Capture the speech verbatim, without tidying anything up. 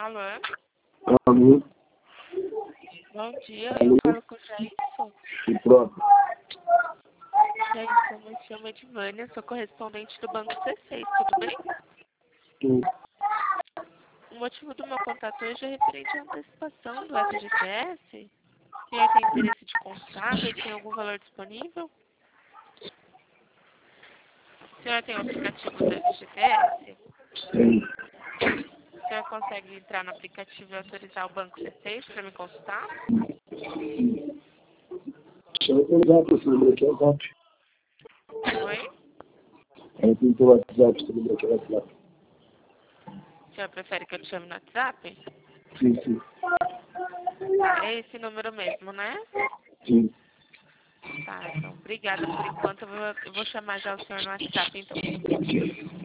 Alô? Alô? Bom dia, Alô? eu falo com o Jailson. O próprio. Jailson, me chama de Vânia, sou correspondente do Banco C seis, tudo bem? Sim. O motivo do meu contato hoje é referente à antecipação do F G T S. O senhor tem interesse de comprar e tem algum valor disponível? O senhor tem o aplicativo do F G T S? Sim. O senhor consegue entrar no aplicativo e autorizar o Banco C seis para me consultar? Deixa eu autorizar para você lembrar aqui o WhatsApp. Oi? Aí tem teu WhatsApp, você lembra aqui o WhatsApp. O senhor prefere que eu te chame no WhatsApp? Sim, sim. Tá, é esse número mesmo, né? Sim. Tá, então, obrigada por enquanto. Eu vou, eu vou chamar já o senhor no WhatsApp, então.